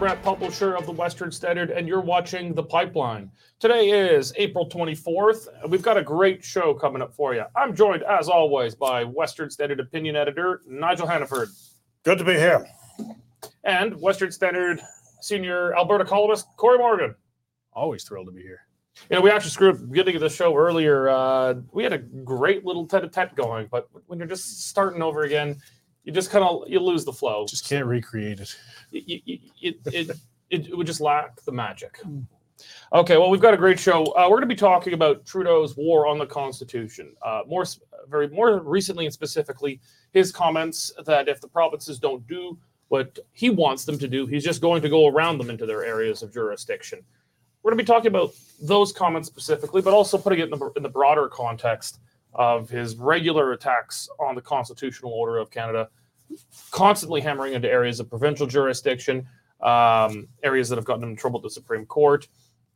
Democrat publisher of the Western Standard, and you're watching The Pipeline. Today is April 24th, and we've got a great show coming up for you. I'm joined, as always, by Western Standard opinion editor Nigel Hannaford. Good to be here. And Western Standard senior Alberta columnist Corey Morgan. Always thrilled to be here. You know, we actually screwed up the beginning of the show earlier. We had a great little tete-a-tete going, but when you're just starting over again, you just you lose the flow. Just can't recreate it. It would just lack the magic. Okay, well, we've got a great show. We're going to be talking about Trudeau's war on the Constitution. More recently and specifically, his comments that if the provinces don't do what he wants them to do, he's just going to go around them into their areas of jurisdiction. We're going to be talking about those comments specifically, but also putting it in the broader context of his regular attacks on the constitutional order of Canada, constantly hammering into areas of provincial jurisdiction, areas that have gotten him in trouble at the Supreme Court,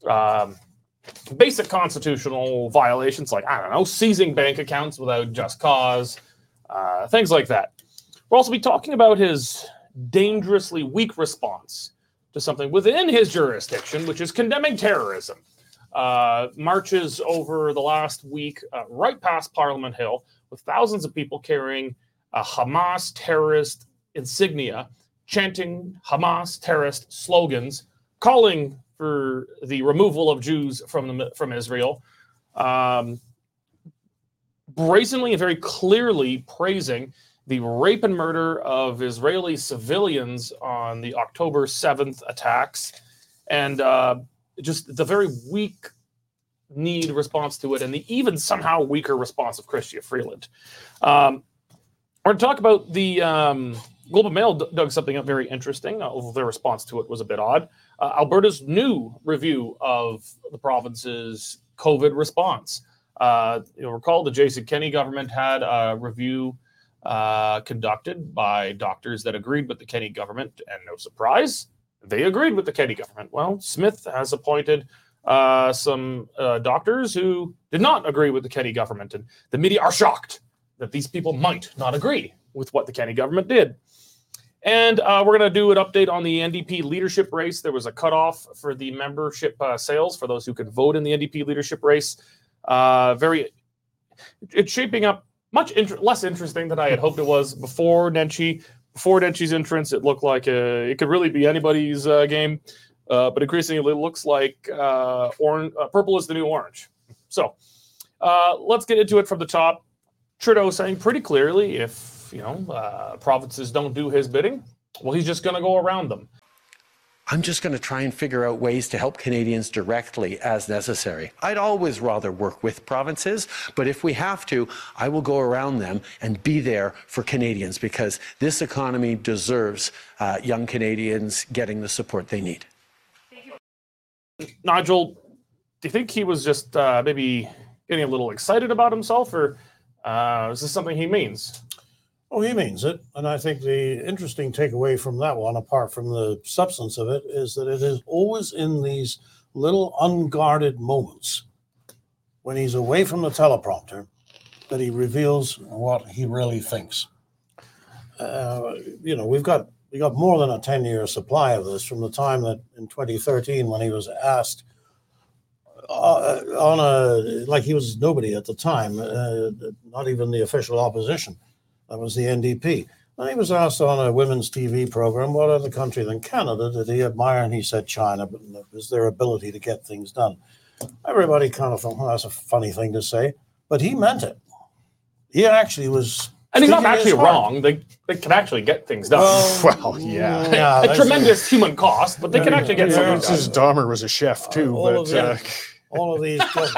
basic constitutional violations like, seizing bank accounts without just cause, things like that. We'll also be talking about his dangerously weak response to something within his jurisdiction, which is condemning terrorism. Marches over the last week right past Parliament Hill with thousands of people carrying Hamas terrorist insignia, chanting Hamas terrorist slogans, calling for the removal of Jews from Israel, brazenly and very clearly praising the rape and murder of Israeli civilians on the October 7th attacks, and just the very weak need response to it, and the even somehow weaker response of Chrystia Freeland. We're going to talk about the Globe and Mail dug something up very interesting, although their response to it was a bit odd. Alberta's new review of the province's COVID response. You'll recall the Jason Kenney government had a review conducted by doctors that agreed with the Kenney government, and no surprise, they agreed with the Kenney government. Well, Smith has appointed some doctors who did not agree with the Kenney government, and the media are shocked that these people might not agree with what the Kenney government did. And we're going to do an update on the NDP leadership race. There was a cutoff for the membership sales for those who could vote in the NDP leadership race. It's shaping up much less interesting than I had hoped it was before Nenshi. Before Denshi's entrance, it looked like it could really be anybody's game, but increasingly it looks like purple is the new orange. So let's get into it from the top. Trudeau saying pretty clearly, if provinces don't do his bidding, well, he's just going to go around them. I'm just going to try and figure out ways to help Canadians directly as necessary. I'd always rather work with provinces, but if we have to, I will go around them and be there for Canadians, because this economy deserves young Canadians getting the support they need. Nigel, do you think he was just maybe getting a little excited about himself, or is this something he means? Oh, he means it. And I think the interesting takeaway from that one, apart from the substance of it, is that it is always in these little unguarded moments when he's away from the teleprompter that he reveals what he really thinks. We've got more than a 10-year supply of this from the time that in 2013 when he was asked like he was nobody at the time, not even the official opposition. That was the NDP. And he was asked on a women's TV program, what other country than Canada did he admire? And he said China, but it was their ability to get things done. Everybody kind of thought, well, that's a funny thing to say. But he meant it. He actually was... And he's not actually wrong. They can actually get things done. Well, yeah. A tremendous human cost, but they can actually get something done. Mrs. Dahmer was a chef, too. All of these...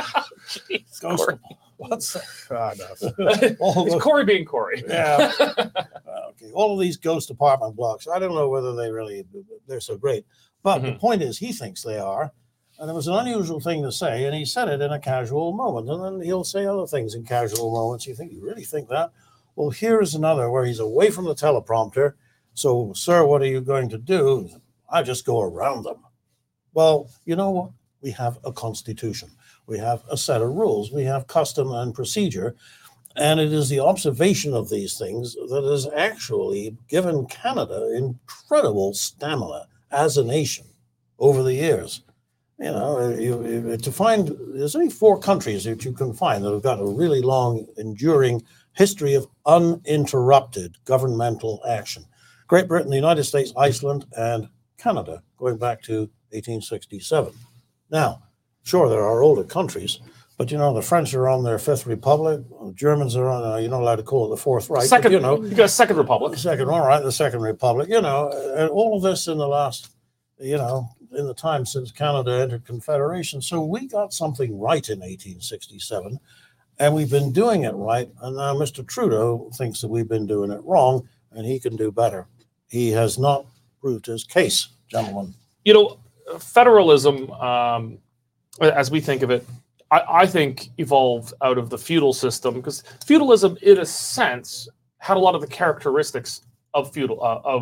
What's that? It's Corey being Corey. Yeah. Okay. All of these ghost apartment blocks, I don't know whether they're so great. But the point is, he thinks they are. And it was an unusual thing to say, and he said it in a casual moment. And then he'll say other things in casual moments. You really think that? Well, here's another where he's away from the teleprompter. So, sir, what are you going to do? I just go around them. Well, you know what? We have a constitution. We have a set of rules. We have custom and procedure. And it is the observation of these things that has actually given Canada incredible stamina as a nation over the years. You know, to find, there's only 4 countries that you can find that have got a really long, enduring history of uninterrupted governmental action. Great Britain, the United States, Iceland, and Canada, going back to 1867. Now, sure, there are older countries, but you know, the French are on their 5th Republic, the Germans are on, you're not allowed to call it the 4th Reich. Second, but, you know, you got Second Republic. Second, all right, the Second Republic, you know, and all of this in the last, you know, in the time since Canada entered Confederation. So we got something right in 1867, and we've been doing it right. And now Mr. Trudeau thinks that we've been doing it wrong, and he can do better. He has not proved his case, gentlemen. You know, federalism, as we think of it, I think evolved out of the feudal system, because feudalism, in a sense, had a lot of the characteristics of feudal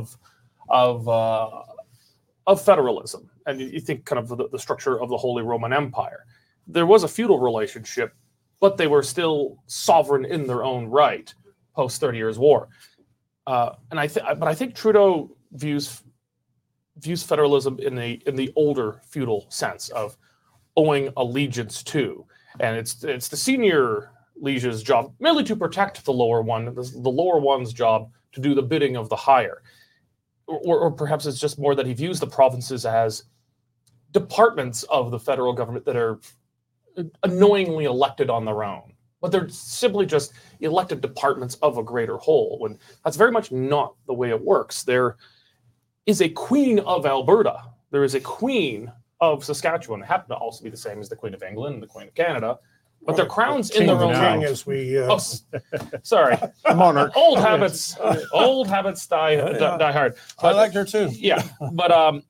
of federalism. And you think kind of the structure of the Holy Roman Empire. There was a feudal relationship, but they were still sovereign in their own right post 30 Years' War. But I think Trudeau views federalism in the older feudal sense of owing allegiance to, and it's the senior liege's job merely to protect the lower one, the lower one's job to do the bidding of the higher, or perhaps it's just more that he views the provinces as departments of the federal government that are annoyingly elected on their own, but they're simply just elected departments of a greater whole, when that's very much not the way it works. There is a Queen of Alberta. There is a Queen of Saskatchewan. It happened to also be the same as the Queen of England and the Queen of Canada, but they're crowns in their own right. As we, sorry. Monarch. Old habits die hard. I liked her too. Yeah, but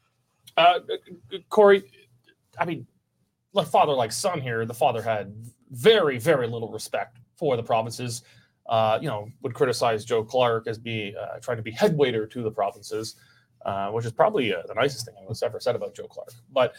Corey, I mean, like father, like son here, the father had very, very little respect for the provinces. Would criticize Joe Clark as trying to be head waiter to the provinces, which is probably the nicest thing anyone's ever said about Joe Clark. But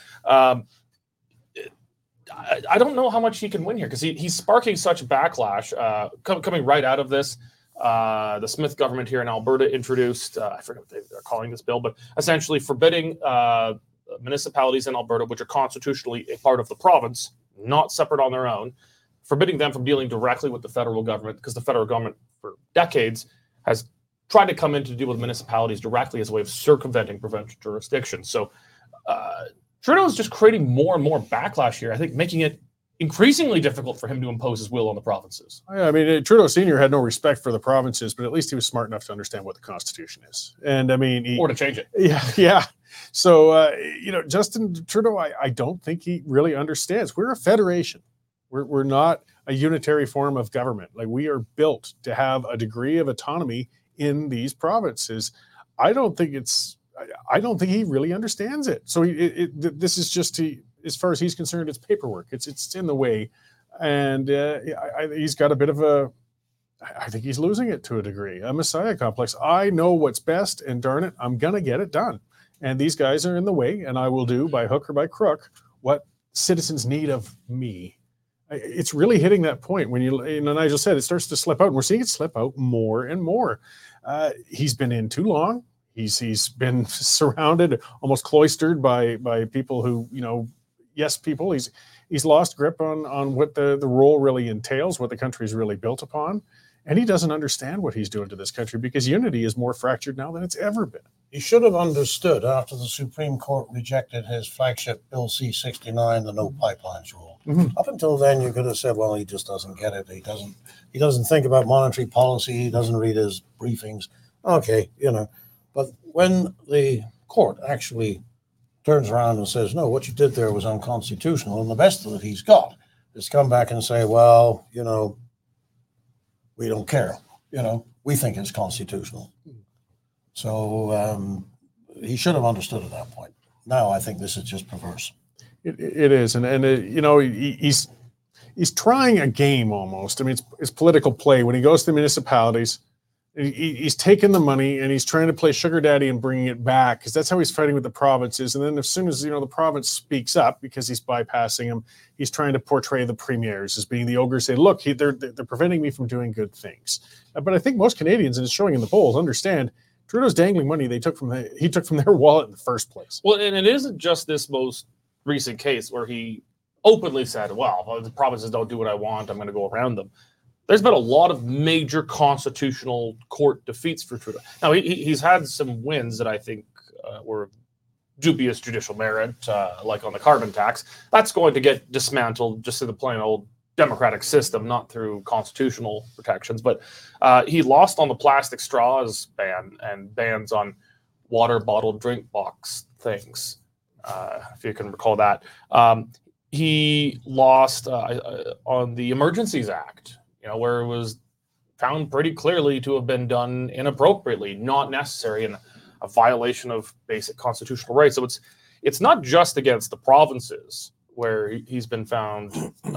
I don't know how much he can win here, because he's sparking such backlash coming right out of this. The Smith government here in Alberta introduced, I forget what they're calling this bill, but essentially forbidding municipalities in Alberta, which are constitutionally a part of the province, not separate on their own, forbidding them from dealing directly with the federal government, because the federal government for decades has tried to come in to deal with municipalities directly as a way of circumventing provincial jurisdiction. So Trudeau is just creating more and more backlash here, I think, making it increasingly difficult for him to impose his will on the provinces. I mean, Trudeau Sr. had no respect for the provinces, but at least he was smart enough to understand what the Constitution is. And I mean, or to change it. Yeah. So, Justin Trudeau, I don't think he really understands. We're a federation. We're not a unitary form of government. Like, we are built to have a degree of autonomy in these provinces. I don't think he really understands it. So this is just as far as he's concerned, it's paperwork. It's in the way, and he's got a bit of a. I think he's losing it to a degree. A messiah complex. I know what's best, and darn it, I'm gonna get it done. And these guys are in the way, and I will do by hook or by crook what citizens need of me. It's really hitting that point when Nigel said it starts to slip out, and we're seeing it slip out more and more. He's been in too long. He's been surrounded, almost cloistered by people who, yes, people. He's lost grip on what the role really entails, what the country's really built upon. And he doesn't understand what he's doing to this country, because unity is more fractured now than it's ever been. He should have understood after the Supreme Court rejected his flagship Bill C-69, the No Pipelines rule. Mm-hmm. Up until then, you could have said, well, he just doesn't get it. He doesn't think about monetary policy. He doesn't read his briefings. Okay, But when the court actually turns around and says, no, what you did there was unconstitutional, and the best that he's got is come back and say, well, we don't care. We think it's constitutional. So he should have understood at that point. Now I think this is just perverse. It is, and he's trying a game almost. I mean, it's political play. When he goes to municipalities, he's taking the money and he's trying to play sugar daddy and bringing it back, because that's how he's fighting with the provinces. And then as soon as the province speaks up, because he's bypassing him, he's trying to portray the premiers as being the ogres. Say, look, they're preventing me from doing good things. But I think most Canadians, and it's showing in the polls, understand Trudeau's dangling money he took from their wallet in the first place. Well, and it isn't just this most recent case where he openly said, well, the provinces don't do what I want, I'm going to go around them. There's been a lot of major constitutional court defeats for Trudeau. Now, he's had some wins that I think were dubious judicial merit, like on the carbon tax. That's going to get dismantled just in the plain old democratic system, not through constitutional protections. But he lost on the plastic straws ban and bans on water bottle drink box things, if you can recall that. He lost on the Emergencies Act, where it was found pretty clearly to have been done inappropriately, not necessary, and a violation of basic constitutional rights. So it's not just against the provinces where he's been found,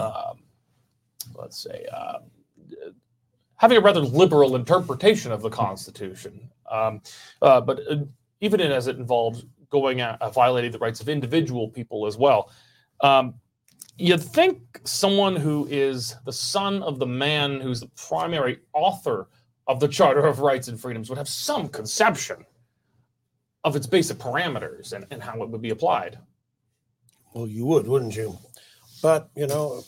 having a rather liberal interpretation of the Constitution. But even as it involves going at violating the rights of individual people as well. You'd think someone who is the son of the man who's the primary author of the Charter of Rights and Freedoms would have some conception of its basic parameters and how it would be applied. Well, you would, wouldn't you? But you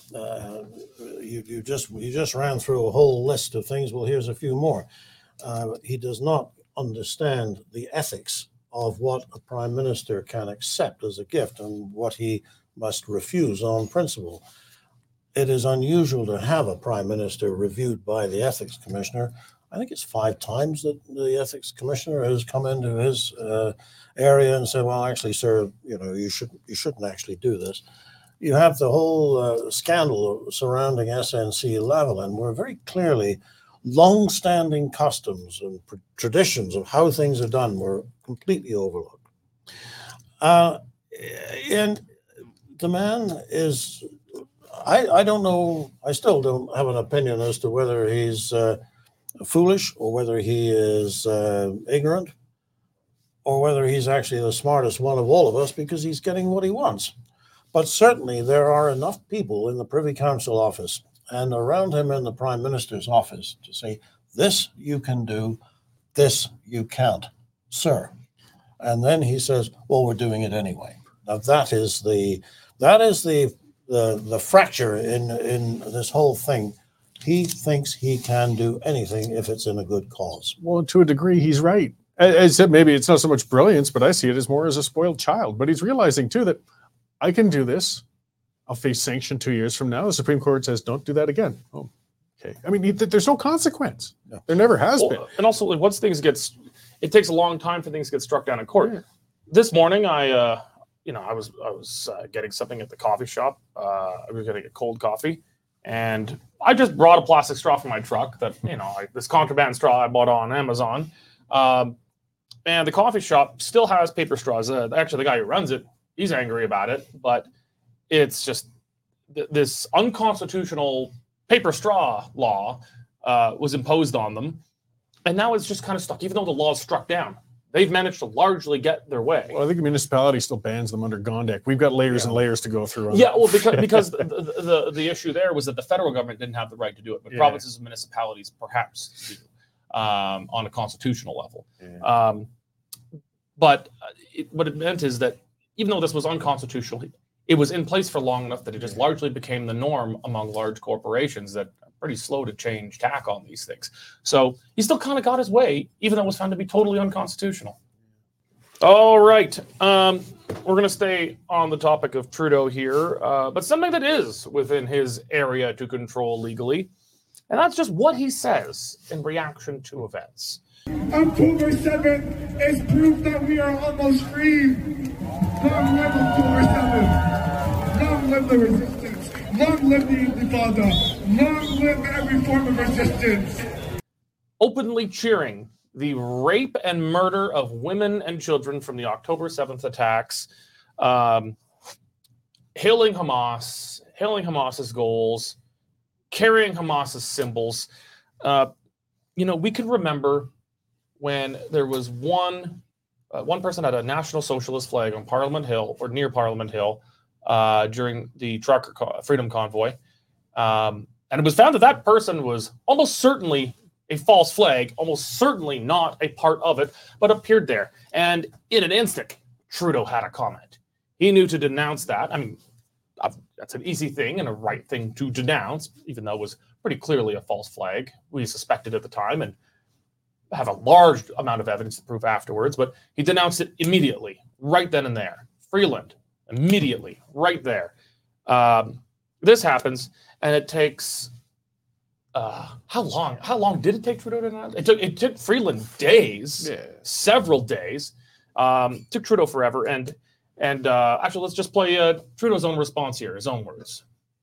just ran through a whole list of things. Well, here's a few more. He does not understand the ethics of what a prime minister can accept as a gift and what he must refuse on principle. It is unusual to have a prime minister reviewed by the ethics commissioner. I think it's 5 times that the ethics commissioner has come into his area and said, well, actually, sir, you shouldn't actually do this. You have the whole scandal surrounding SNC-Lavalin, where very clearly long-standing customs and traditions of how things are done were completely overlooked. And the man is, I don't know, I still don't have an opinion as to whether he's foolish or whether he is ignorant or whether he's actually the smartest one of all of us because he's getting what he wants. But certainly there are enough people in the Privy Council office and around him in the Prime Minister's office to say, this you can do, this you can't, sir. And then he says, well, we're doing it anyway. Now that is the fracture in this whole thing. He thinks he can do anything if it's in a good cause. Well, to a degree, he's right. I said maybe it's not so much brilliance, but I see it as more as a spoiled child. But he's realizing, too, that I can do this. I'll face sanction 2 years from now. The Supreme Court says, don't do that again. Oh, okay. I mean, there's no consequence. No. There never has been. And also, once things it takes a long time for things to get struck down in court. Yeah. This morning, I was getting something at the coffee shop. I was getting a cold coffee. And I just brought a plastic straw from my truck that, this contraband straw I bought on Amazon. And the coffee shop still has paper straws. Actually, the guy who runs it, he's angry about it. But it's just this unconstitutional paper straw law was imposed on them. And now it's just kind of stuck, even though the law is struck down. They've managed to largely get their way. Well, I think the municipality still bans them under Gondek. We've got layers and layers to go through. Well, because the issue there was that the federal government didn't have the right to do it, but provinces and municipalities perhaps do on a constitutional level. Yeah. But what it meant is that even though this was unconstitutional, it was in place for long enough that it just largely became the norm among large corporations that are pretty slow to change tack on these things. So he still kind of got his way, even though it was found to be totally unconstitutional. All right. We're going to stay on the topic of Trudeau here, but something that is within his area to control legally, and that's just what he says in reaction to events. October 7th is proof that we are almost free. Long live October 7th. Long live the resistance. Long live the Intifada. Long live every form of resistance. Openly cheering the rape and murder of women and children from the October 7th attacks, hailing Hamas's goals, carrying Hamas's symbols. We can remember when there was one person had a National Socialist flag on Parliament Hill or near Parliament Hill during the Trucker Freedom Convoy. And it was found that person was almost certainly a false flag, almost certainly not a part of it, but appeared there. And in an instant, Trudeau had a comment. He knew to denounce that. I mean, that's an easy thing and a right thing to denounce, even though it was pretty clearly a false flag. We suspected at the time and have a large amount of evidence to prove afterwards, but he denounced it immediately, right then and there. Freeland, immediately, right there. This happens, and it takes how long? How long did it take Trudeau to announce? It took Freeland days, several days. Took Trudeau forever, and actually, let's just play Trudeau's own response here, his own words.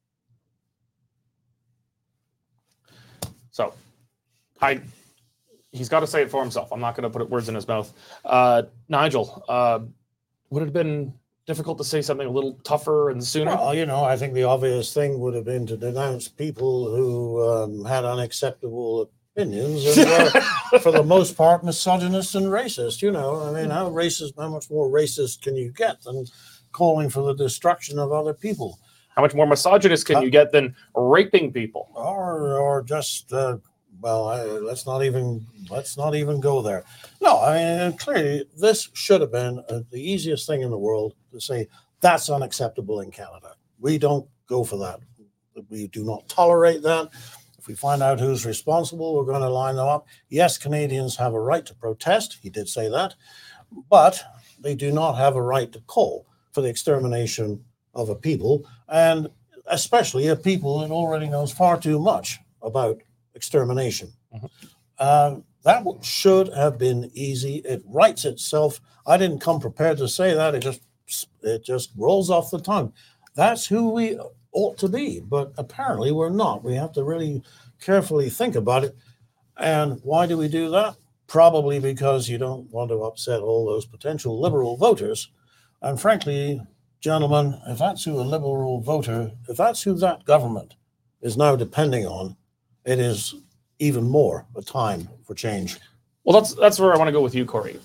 So, he's got to say it for himself. I'm not going to put words in his mouth. Nigel, would it have been difficult to say something a little tougher and sooner? Well, you know, I think the obvious thing would have been to denounce people who had unacceptable opinions and were, for the most part, misogynist and racist. You know, I mean, how much more racist can you get than calling for the destruction of other people? How much more misogynist can you get than raping people? Or just let's not even go there. No, I mean, clearly this should have been the easiest thing in the world to say that's unacceptable in Canada. We don't go for that. We do not tolerate that. If we find out who's responsible, we're going to line them up. Yes, Canadians have a right to protest. He did say that, but they do not have a right to call for the extermination of a people, and especially a people that already knows far too much about extermination. That should have been easy. It writes itself. I didn't come prepared to say that. It just rolls off the tongue. That's who we ought to be, but apparently we're not. We have to really carefully think about it. And why do we do that? Probably because you don't want to upset all those potential Liberal voters. And frankly, gentlemen, if that's who a Liberal voter, if that's who that government is now depending on, it is even more a time for change. Well, that's where I want to go with you, Corey.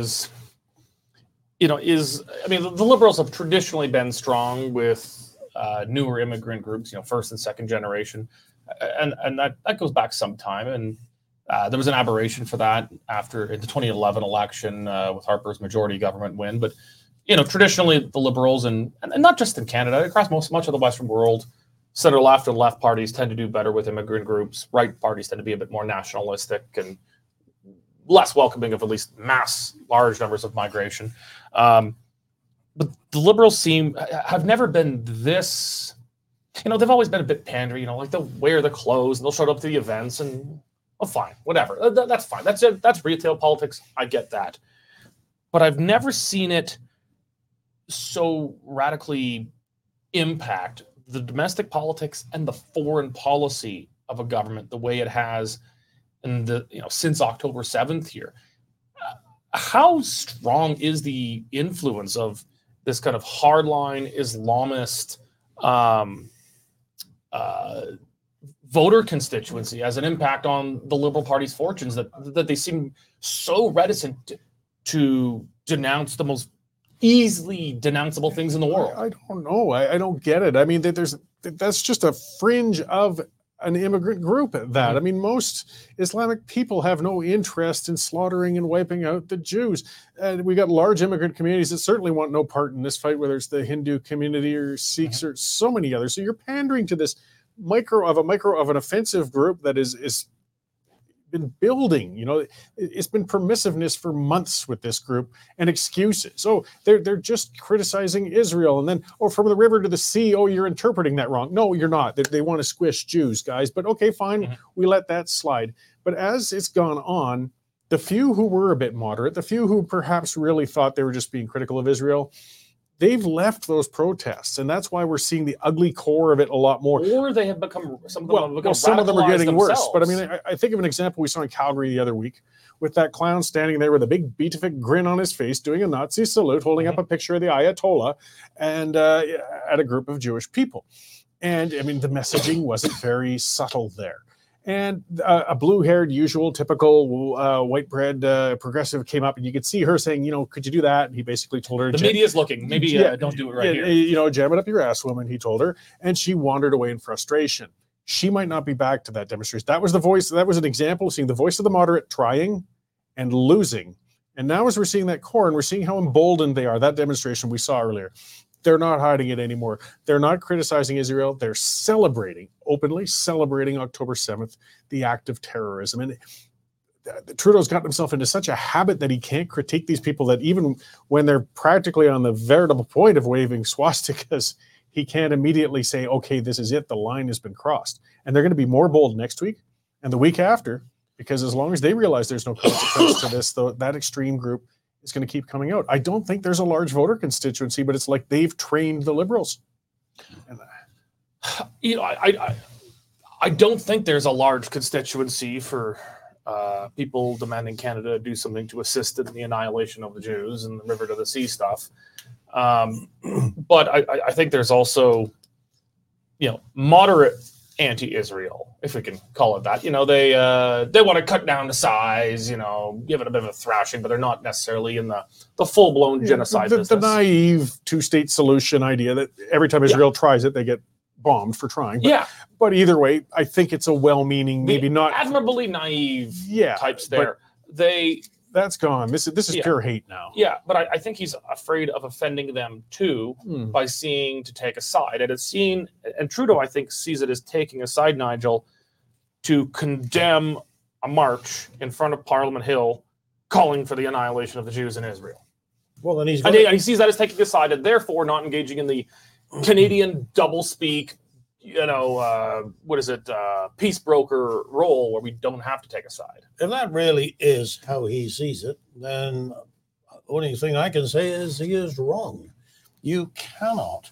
The Liberals have traditionally been strong with newer immigrant groups, first and second generation, and that goes back some time. And there was an aberration for that after the 2011 election with Harper's majority government win. But traditionally the Liberals and not just in Canada, across much of the Western world, center left and left parties tend to do better with immigrant groups. Right parties tend to be a bit more nationalistic and less welcoming of at least large numbers of migration. But the Liberals have never been this, they've always been a bit pandery, like they'll wear the clothes and they'll show up to the events and, fine, whatever. That's fine. That's retail politics. I get that. But I've never seen it so radically impact the domestic politics and the foreign policy of a government the way it has in since October 7th here. How strong is the influence of this kind of hardline Islamist voter constituency as an impact on the Liberal Party's fortunes that they seem so reticent to denounce the most easily denounceable things in the world? I don't know. I don't get it. I mean, that's just a fringe of an immigrant group at that. I mean, most Islamic people have no interest in slaughtering and wiping out the Jews. And we got large immigrant communities that certainly want no part in this fight, whether it's the Hindu community or Sikhs or so many others. So you're pandering to this micro of an offensive group that is been building. It's been permissiveness for months with this group and excuses. So they're just criticizing Israel, and then from the river to the sea, you're interpreting that wrong. No, you're not. They want to squish Jews, guys. But okay, fine, we let that slide. But as it's gone on, the few who were a bit moderate, the few who perhaps really thought they were just being critical of Israel, they've left those protests, and that's why we're seeing the ugly core of it a lot more. Or they have become some of them are getting themselves. worse. But I mean, I think of an example we saw in Calgary the other week with that clown standing there with a big beatific grin on his face, doing a Nazi salute, holding up a picture of the Ayatollah, and at a group of Jewish people. And I mean, the messaging wasn't very subtle there. And a blue-haired, usual, typical white bread progressive came up, and you could see her saying, could you do that? And he basically told her, the media's looking. Maybe don't do it right here. Jam it up your ass, woman, he told her. And she wandered away in frustration. she might not be back to that demonstration. That was the voice. That was an example of seeing the voice of the moderate trying and losing. And now as we're seeing that core and we're seeing how emboldened they are, that demonstration we saw earlier, they're not hiding it anymore. They're not criticizing Israel. They're celebrating, openly celebrating October 7th, the act of terrorism. And Trudeau's gotten himself into such a habit that he can't critique these people, that even when they're practically on the veritable point of waving swastikas, he can't immediately say, okay, this is it. The line has been crossed. And they're going to be more bold next week and the week after, because as long as they realize there's no consequence to this, though, that extreme group is going to keep coming out. I don't think there's a large voter constituency, but it's like they've trained the Liberals. And, you know, I don't think there's a large constituency for people demanding Canada do something to assist in the annihilation of the Jews and the river to the sea stuff. But I think there's also, you know, moderate anti-Israel, if we can call it that. You know, they want to cut down the size, you know, give it a bit of a thrashing, but they're not necessarily in the full-blown genocide business. The naive two-state solution idea that every time Israel tries it, they get bombed for trying. But, but either way, I think it's a well-meaning, maybe not admirably naive types there. That's gone. This is pure hate now. Yeah, but I think he's afraid of offending them too by seeing to take a side. And it's seen, and Trudeau, I think, sees it as taking a side, Nigel, to condemn a march in front of Parliament Hill calling for the annihilation of the Jews in Israel. Well, then and he sees that as taking a side and therefore not engaging in the Canadian doublespeak, you know, peace broker role where we don't have to take a side. If that really is how he sees it, then the only thing I can say is he is wrong. You cannot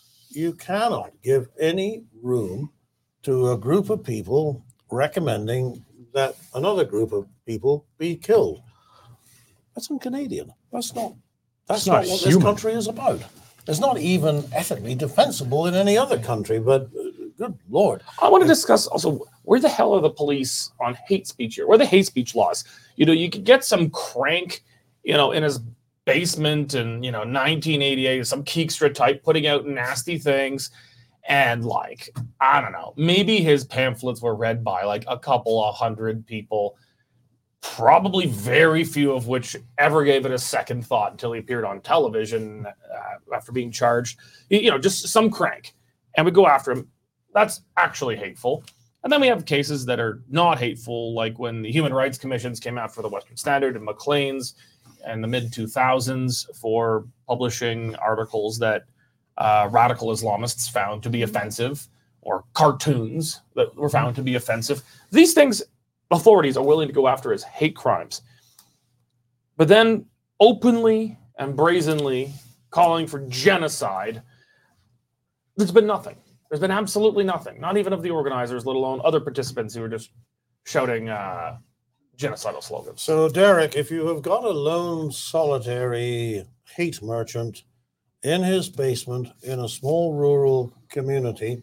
give any room to a group of people recommending that another group of people be killed. That's un-Canadian. That's not what this country is about. It's not even ethically defensible in any other country, but good Lord. I want to discuss also, where the hell are the police on hate speech here? Where are the hate speech laws? You know, you could get some crank, you know, in his basement in, you know, 1988, some Keekstra type putting out nasty things. And like, I don't know, maybe his pamphlets were read by like a couple of hundred people, probably very few of which ever gave it a second thought until he appeared on television after being charged. You know, just some crank. And we go after him. That's actually hateful. And then we have cases that are not hateful, like when the Human Rights Commissions came after the Western Standard and Maclean's in the mid-2000s for publishing articles that radical Islamists found to be offensive, or cartoons that were found to be offensive. These things authorities are willing to go after as hate crimes. But then openly and brazenly calling for genocide, there's been nothing. There's been absolutely nothing, not even of the organizers, let alone other participants who were just shouting genocidal slogans. So, Derek, if you have got a lone, solitary hate merchant in his basement in a small rural community,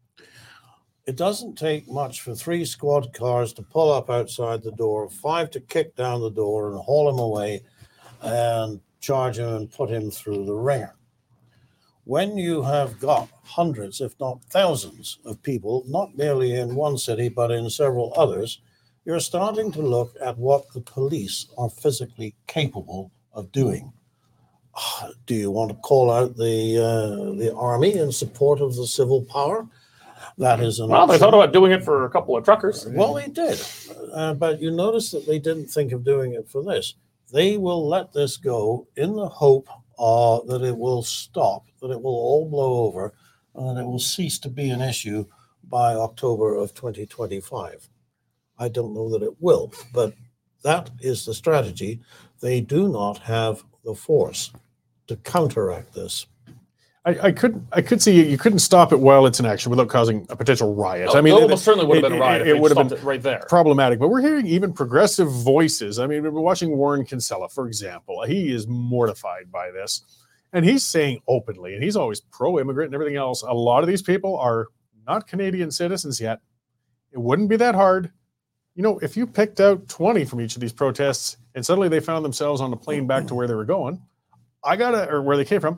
it doesn't take much for 3 squad cars to pull up outside the door, 5 to kick down the door and haul him away and charge him and put him through the ringer. When you have got hundreds, if not thousands, of people, not merely in one city, but in several others, you're starting to look at what the police are physically capable of doing. Do you want to call out the army in support of the civil power? That is an option. They thought about doing it for a couple of truckers. Well, they did. But you notice that they didn't think of doing it for this. They will let this go in the hope that it will stop, that it will all blow over, and that it will cease to be an issue by October of 2025. I don't know that it will, but that is the strategy. They do not have the force to counteract this. I could see you couldn't stop it while it's in action without causing a potential riot. No, I mean, it almost certainly would have been a riot. It would have been right there. Problematic. But we're hearing even progressive voices. I mean, we're watching Warren Kinsella, for example. He is mortified by this, and he's saying openly, and he's always pro-immigrant and everything else. A lot of these people are not Canadian citizens yet. It wouldn't be that hard. You know, if you picked out 20 from each of these protests, and suddenly they found themselves on a plane back to where they were going, or where they came from,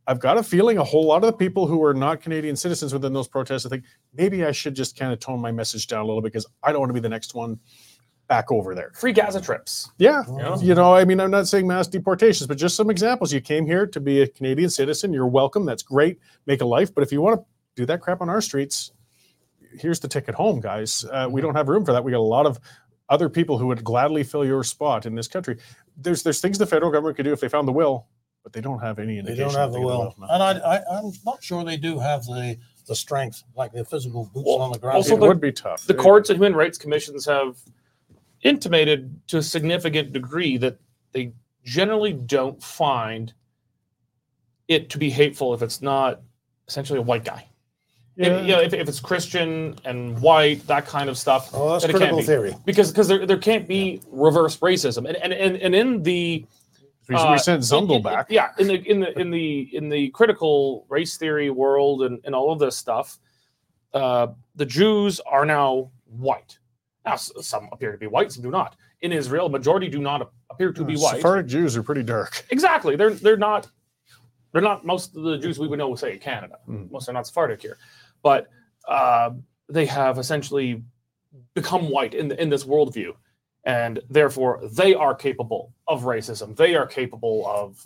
I've got a feeling a whole lot of the people who are not Canadian citizens within those protests, I think maybe I should just kind of tone my message down a little bit because I don't want to be the next one back over there. Free Gaza trips. Yeah. Yeah. You know, I mean, I'm not saying mass deportations, but just some examples. You came here to be a Canadian citizen. You're welcome. That's great. Make a life. But if you want to do that crap on our streets, here's the ticket home, guys. We don't have room for that. We got a lot of other people who would gladly fill your spot in this country. There's things the federal government could do if they found the will, but they don't have any They indication. don't have the that they will. no. And I'm not sure they do have the strength, like the physical boots Well, on the ground. also It would be tough. The courts and human rights commissions have intimated to a significant degree that they generally don't find it to be hateful if it's not essentially a white guy. Yeah. If it's Christian and white, that kind of stuff. Oh, that's then it can't critical be. theory. Because there can't be reverse racism. And in the we sent Zundel back. Yeah, in the critical race theory world and all of this stuff, the Jews are now white. Now, some appear to be white, some do not. In Israel, a majority do not appear to be white. Sephardic Jews are pretty dark. Exactly. They're not most of the Jews we would know, say, in Canada. Most are not Sephardic here. But they have essentially become white in this worldview. And therefore, they are capable of racism. They are capable of,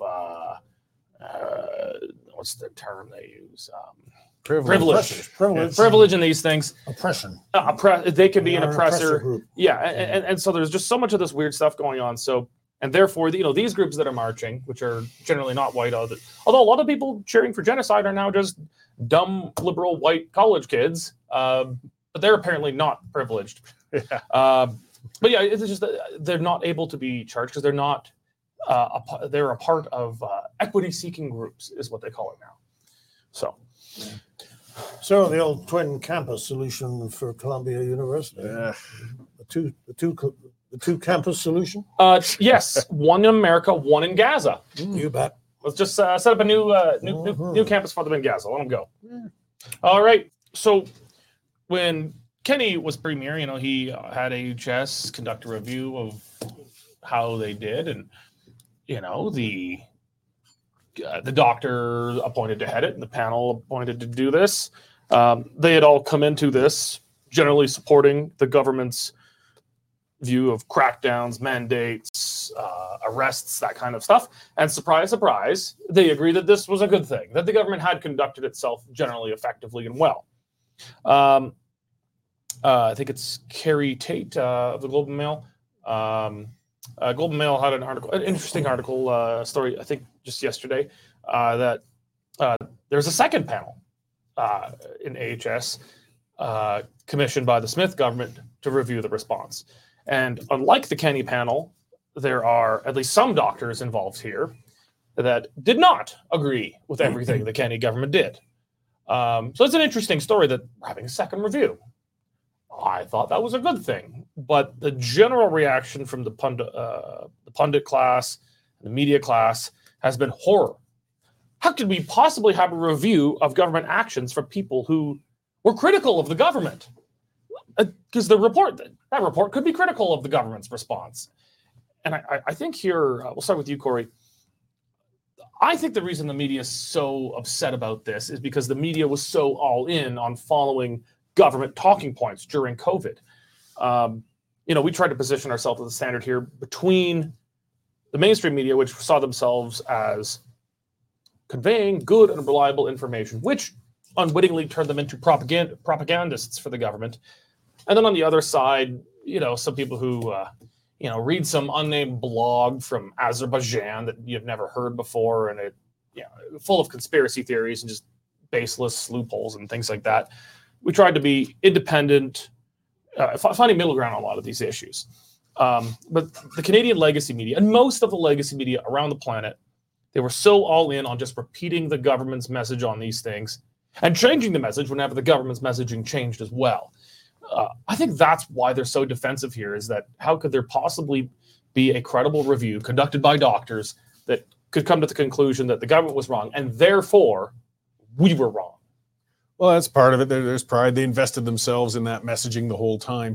what's the term they use? Privilege. Privilege in these things. Oppression. They can be an They're oppressor. group. Yeah, and so there's just so much of this weird stuff going on. So, and therefore, these groups that are marching, which are generally not white, although a lot of people cheering for genocide are now just dumb liberal white college kids, but they're apparently not privileged. Yeah. But yeah, it's just that they're not able to be charged because they're not. They're a part of equity-seeking groups, is what they call it now. So the old twin campus solution for Columbia University. Yeah. The two campus solution. Yes, one in America, one in Gaza. You bet. Let's just set up a new campus for them in Gaza. Let them go. All right. So when Kenny was premier, he had AHS conduct a review of how they did, and the doctor appointed to head it, and the panel appointed to do this. They had all come into this generally supporting the government's view of crackdowns, mandates, arrests, that kind of stuff. And surprise, surprise, they agreed that this was a good thing, that the government had conducted itself generally effectively and well. I think it's Carrie Tate of the Globe and Mail. Globe and Mail had an interesting article, story, I think just yesterday, that there's a second panel in AHS commissioned by the Smith government to review the response. And unlike the Kenny panel, there are at least some doctors involved here that did not agree with everything the Kenny government did. So it's an interesting story that we're having a second review. I thought that was a good thing, but the general reaction from the pundit class, the media class, has been horror. How could we possibly have a review of government actions from people who were critical of the government? Because that report could be critical of the government's response. And I think here, we'll start with you, Corey. I think the reason the media is so upset about this is because the media was so all in on following government talking points during COVID. We tried to position ourselves as a standard here between the mainstream media, which saw themselves as conveying good and reliable information, which unwittingly turned them into propagandists for the government. And then on the other side, some people who, read some unnamed blog from Azerbaijan that you've never heard before, and it, full of conspiracy theories and just baseless loopholes and things like that. We tried to be independent, finding middle ground on a lot of these issues. But the Canadian legacy media and most of the legacy media around the planet, they were so all in on just repeating the government's message on these things and changing the message whenever the government's messaging changed as well. I think that's why they're so defensive here, is that how could there possibly be a credible review conducted by doctors that could come to the conclusion that the government was wrong and therefore we were wrong? Well, that's part of it. There's pride. They invested themselves in that messaging the whole time.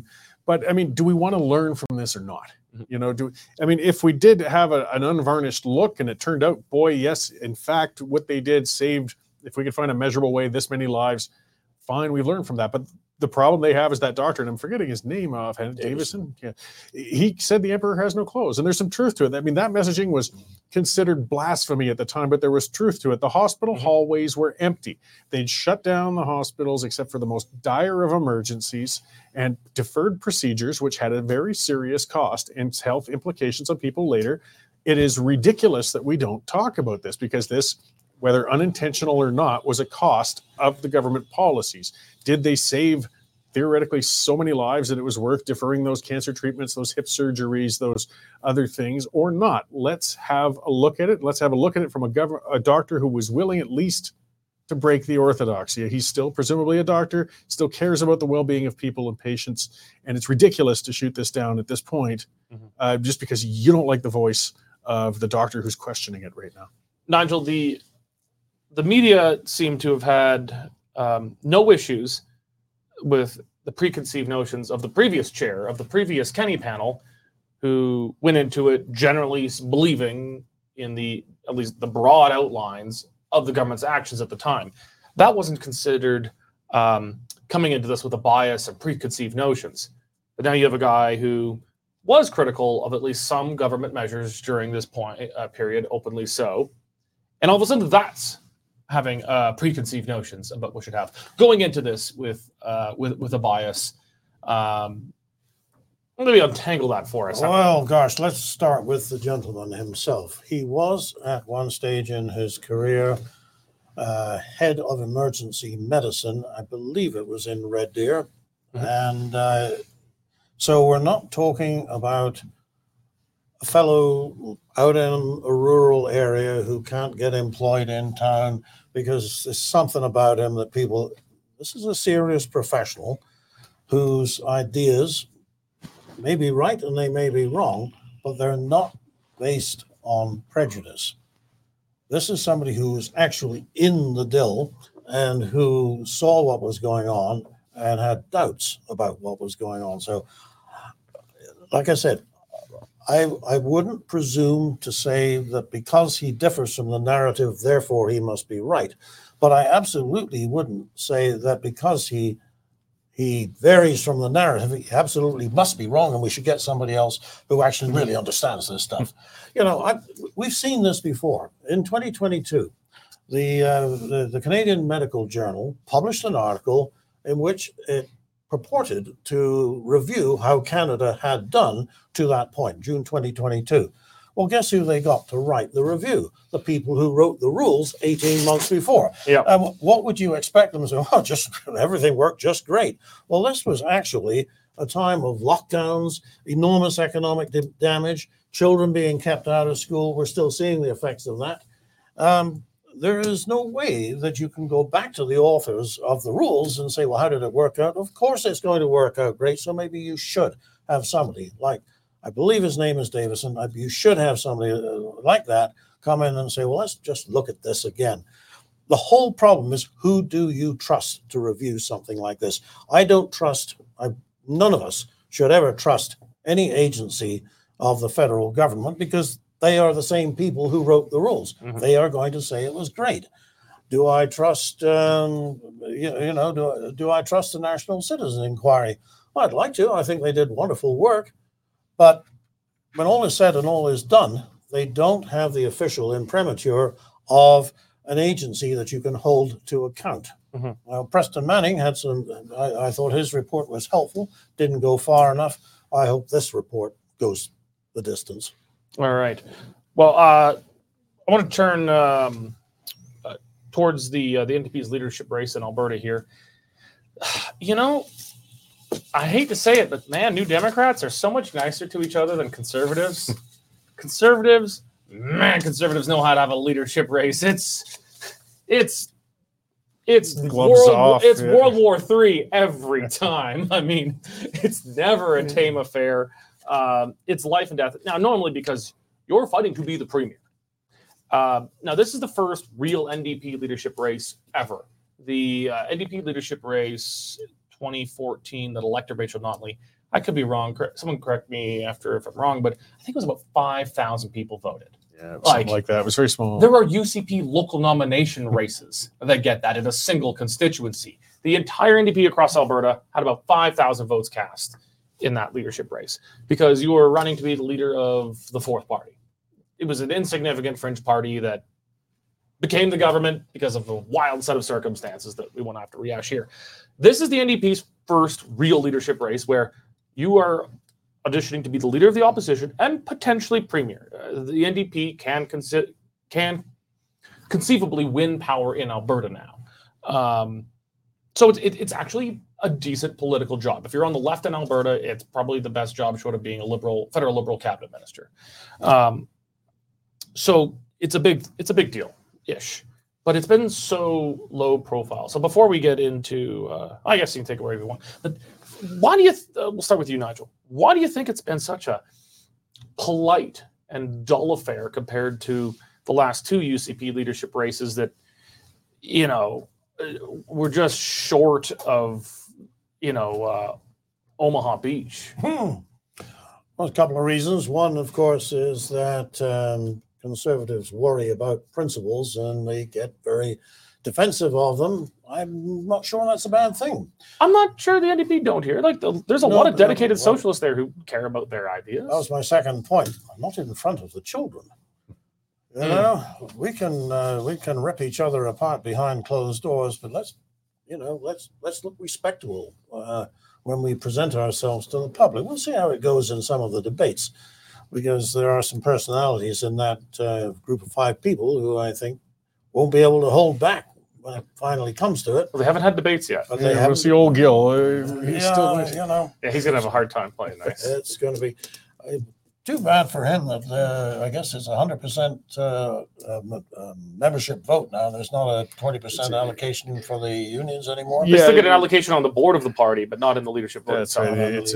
But I mean, do we want to learn from this or not? Mhm. You know, if we did have an unvarnished look and it turned out, boy, yes, in fact, what they did saved, if we could find a measurable way, this many lives, fine, we've learned from that. But the problem they have is that doctor, and I'm forgetting his name offhand, Davison. Yeah. He said the emperor has no clothes, and there's some truth to it. I mean, that messaging was considered blasphemy at the time, but there was truth to it. The hospital hallways were empty. They'd shut down the hospitals except for the most dire of emergencies and deferred procedures, which had a very serious cost and health implications on people later. It is ridiculous that we don't talk about this, because this, whether unintentional or not, was a cost of the government policies. Did they save theoretically so many lives that it was worth deferring those cancer treatments, those hip surgeries, those other things, or not? Let's have a look at it. Let's have a look at it from a doctor who was willing at least to break the orthodoxy. He's still presumably a doctor, still cares about the well-being of people and patients, and it's ridiculous to shoot this down at this point just because you don't like the voice of the doctor who's questioning it right now. Nigel, the media seem to have had no issues with the preconceived notions of the previous chair of the previous Kenney panel, who went into it generally believing in at least the broad outlines of the government's actions at the time. That wasn't considered coming into this with a bias and preconceived notions. But now you have a guy who was critical of at least some government measures during this period, openly so, and all of a sudden that's having preconceived notions about what should have. Going into this with a bias, maybe untangle that for us. Well, gosh, let's start with the gentleman himself. He was at one stage in his career head of emergency medicine. I believe it was in Red Deer. And so we're not talking about a fellow out in a rural area who can't get employed in town because there's something about him that people, this is a serious professional whose ideas may be right and they may be wrong, but they're not based on prejudice. This is somebody who was actually in the dill and who saw what was going on and had doubts about what was going on. So, like I said, I wouldn't presume to say that because he differs from the narrative, therefore he must be right. But I absolutely wouldn't say that because he varies from the narrative, he absolutely must be wrong, and we should get somebody else who actually really understands this stuff. You know, we've seen this before. In 2022, the Canadian Medical Journal published an article in which it purported to review how Canada had done to that point, June 2022. Well, guess who they got to write the review? The people who wrote the rules 18 months before. Yeah. What would you expect them to say? Oh, just everything worked just great. Well, this was actually a time of lockdowns, enormous economic damage, children being kept out of school. We're still seeing the effects of that. There is no way that you can go back to the authors of the rules and say, well, how did it work out? Of course it's going to work out great. So maybe you should have somebody like, I believe his name is Davison. You should have somebody like that come in and say, well, let's just look at this again. The whole problem is, who do you trust to review something like this? I don't trust, none of us should ever trust any agency of the federal government, because they are the same people who wrote the rules. They are going to say it was great. Do I trust, do I trust the National Citizen Inquiry? Well, I'd like to. I think they did wonderful work. But when all is said and all is done, they don't have the official imprimatur of an agency that you can hold to account. Well, Preston Manning had some, I thought his report was helpful, didn't go far enough. I hope this report goes the distance. All right. Well, I want to turn towards the NDP's leadership race in Alberta here. You know, I hate to say it, but man, New Democrats are so much nicer to each other than Conservatives. Conservatives know how to have a leadership race. It's World War III every time. I mean, it's never a tame affair. It's life and death. Now, normally because you're fighting to be the premier. Now, this is the first real NDP leadership race ever. The NDP leadership race 2014 that elected Rachel Notley. I could be wrong. Someone correct me if I'm wrong, but I think it was about 5,000 people voted. Yeah, it was something like that. It was very small. There are UCP local nomination races that get that in a single constituency. The entire NDP across Alberta had about 5,000 votes cast in that leadership race because you were running to be the leader of the fourth party. It was an insignificant fringe party that became the government because of a wild set of circumstances that we won't have to rehash here. This is the NDP's first real leadership race where you are auditioning to be the leader of the opposition and potentially premier. The NDP can conceivably win power in Alberta now. So it's actually a decent political job. If you're on the left in Alberta, it's probably the best job short of being a federal liberal cabinet minister. So it's a big deal-ish. But it's been so low profile. So before we get into, I guess you can take it wherever you want. But why do you? We'll start with you, Nigel. Why do you think it's been such a polite and dull affair compared to the last two UCP leadership races that, were just short of, Omaha Beach? Well, a couple of reasons. One, of course, is that Conservatives worry about principles and they get very defensive of them. I'm not sure that's a bad thing. I'm not sure the NDP don't hear. There's a lot of dedicated socialists there who care about their ideas. That was my second point. I'm not in front of the children. We can rip each other apart behind closed doors, but let's look respectable when we present ourselves to the public. We'll see how it goes in some of the debates, because there are some personalities in that group of 5 people who I think won't be able to hold back when it finally comes to it. Well, they haven't had debates yet. But we'll see old Gil. He's going to have a hard time playing nice. It's going to be too bad for him that I guess it's 100% membership vote now. There's not a 20% allocation for the unions anymore. They still get an allocation on the board of the party, but not in the leadership vote. That's right.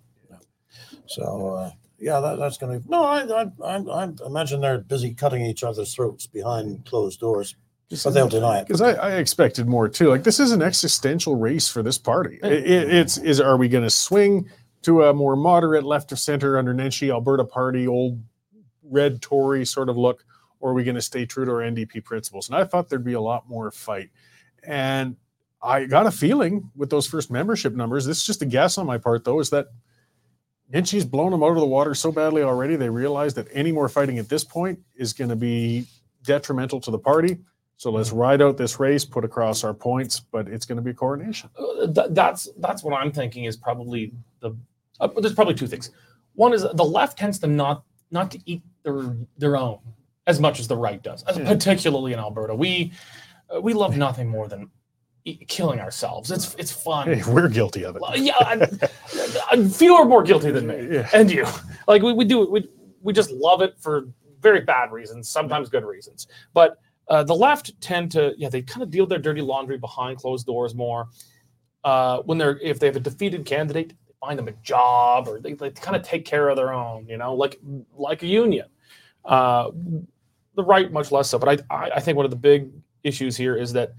So, that's going to. No, I imagine they're busy cutting each other's throats behind closed doors, but they'll deny it. Because I expected more too. This is an existential race for this party. Are we going to swing to a more moderate left of center under Nenshi Alberta Party, old red Tory sort of look, or are we going to stay true to our NDP principles? And I thought there'd be a lot more fight. And I got a feeling with those first membership numbers, this is just a guess on my part though, is that Nenshi's blown them out of the water so badly already, they realize that any more fighting at this point is going to be detrimental to the party. So let's ride out this race, put across our points, but it's going to be a coronation. That's what I'm thinking is probably there's probably 2 things. One is the left tends to not to eat their own as much as the right does, particularly in Alberta. We love nothing more than killing ourselves. It's fun. Hey, we're guilty of it. Yeah, few are more guilty than me and you. We do it. We just love it for very bad reasons, sometimes good reasons. But the left tend to they kind of deal their dirty laundry behind closed doors more. If they have a defeated candidate, they find them a job, or they kind of take care of their own. Like a union. The right much less so. But I think one of the big issues here is that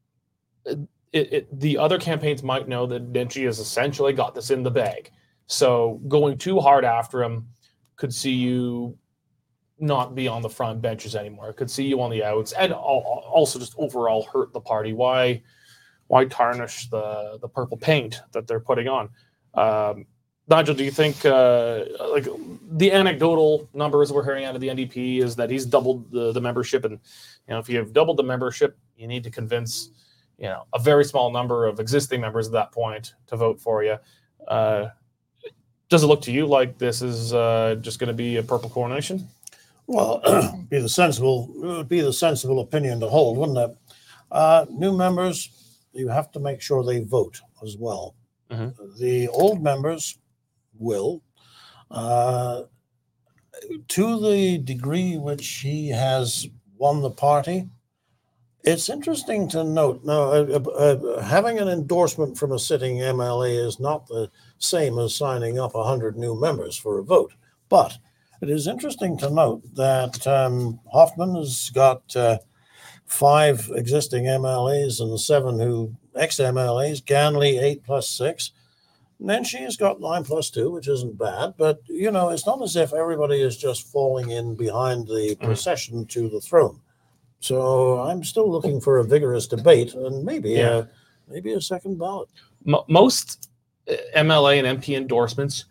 the other campaigns might know that Nenshi has essentially got this in the bag. So going too hard after him could see you not be on the front benches anymore. It could see you on the outs, and also just overall hurt the party. Why tarnish the purple paint that they're putting on? Nigel, do you think the anecdotal numbers we're hearing out of the NDP is that he's doubled the membership, and if you have doubled the membership, you need to convince a very small number of existing members at that point to vote for you. Does it look to you like this is just going to be a purple coronation? Well, it would be the sensible opinion to hold, wouldn't it? New members, you have to make sure they vote as well. Mm-hmm. The old members will, to the degree which he has won the party. It's interesting to note, having an endorsement from a sitting MLA is not the same as signing up 100 new members for a vote. But it is interesting to note that Hoffman has got 5 existing MLAs and 7 who ex-MLAs, Ganley 8 plus 6. Nenshi has got 9 plus 2, which isn't bad, but you know, it's not as if everybody is just falling in behind the procession to the throne. So I'm still looking for a vigorous debate and maybe a second ballot. Most MLA and MP endorsements,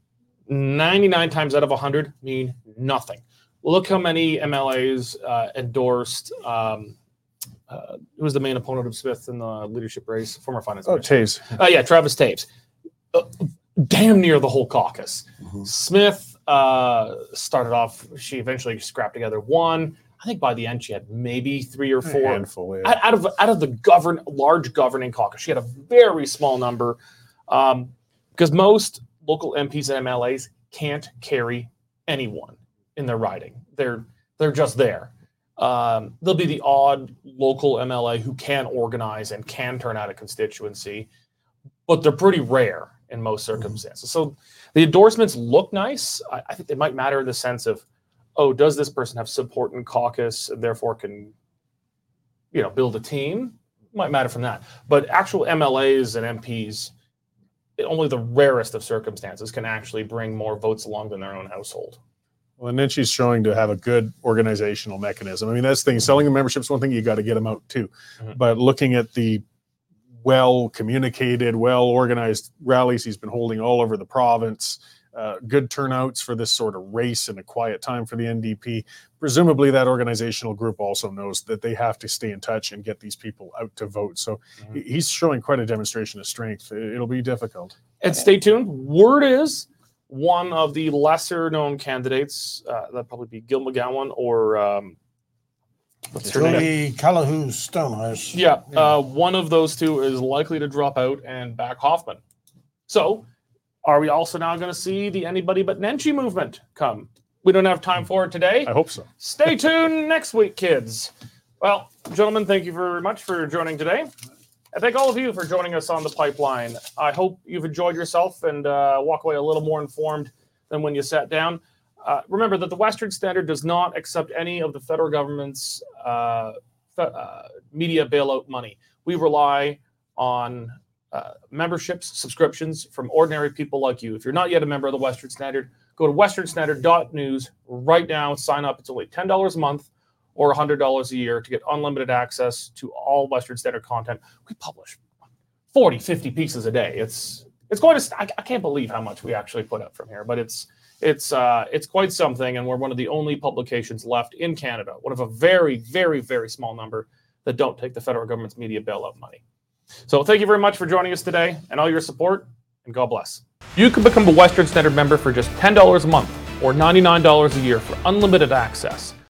99 times out of 100, mean nothing. Look how many MLAs endorsed. Who was the main opponent of Smith in the leadership race? Former finance minister. Taves. Yeah, Travis Taves. Damn near the whole caucus. Smith started off. She eventually scrapped together 1. I think by the end she had maybe 3 or 4. Handful, yeah. Out of the large governing caucus, she had a very small number, because most local MPs and MLAs can't carry anyone in their riding. They're just there. There'll be the odd local MLA who can organize and can turn out a constituency, but they're pretty rare in most circumstances. So the endorsements look nice. I think they might matter in the sense of, oh, does this person have support in caucus and therefore can, build a team? Might matter from that. But actual MLAs and MPs, only the rarest of circumstances can actually bring more votes along than their own household. Well, and then she's showing to have a good organizational mechanism. I mean, that's the thing. Selling the membership's one thing. You got to get them out too. But looking at the well-communicated, well-organized rallies he's been holding all over the province, good turnouts for this sort of race in a quiet time for the NDP. Presumably that organizational group also knows that they have to stay in touch and get these people out to vote. So he's showing quite a demonstration of strength. It'll be difficult. And stay tuned. Word is one of the lesser-known candidates, that'd probably be Gil McGowan or what's her name? Calahoo Stonehouse. Yeah, one of those two is likely to drop out and back Hoffman. So are we also now going to see the anybody but Nenshi movement come? We don't have time for it today. I hope so. Stay tuned next week, kids. Well, gentlemen, thank you very much for joining today. And thank all of you for joining us on The Pipeline. I hope you've enjoyed yourself and walk away a little more informed than when you sat down. Remember that the Western Standard does not accept any of the federal government's media bailout money. We rely on memberships, subscriptions from ordinary people like you. If you're not yet a member of the Western Standard, go to westernstandard.news right now. Sign up. It's only $10 a month or $100 a year to get unlimited access to all Western Standard content. We publish 40, 50 pieces a day. It's going to. I can't believe how much we actually put out from here, but it's quite something, and we're one of the only publications left in Canada, one of a very, very, very small number that don't take the federal government's media bailout money. So thank you very much for joining us today and all your support, and God bless. You can become a Western Standard member for just $10 a month or $99 a year for unlimited access.